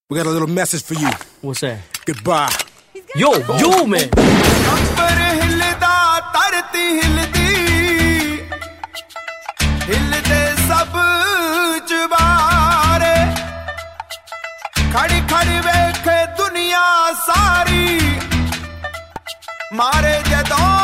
We got a little message for you. What's that? Goodbye. Yo, man. ਅੰਬਰ ਹਿਲਦਾ ਧਰਤੀ ਹਿਲਦੀ ਹਿਲਦੇ ਸਭ ਜਵਾਰੇ ਖੜੀ ਖੜੀ ਵੇਖੇ ਦੁਨੀਆ ਸਾਰੀ ਮਾਰੇ ਜਦੋਂ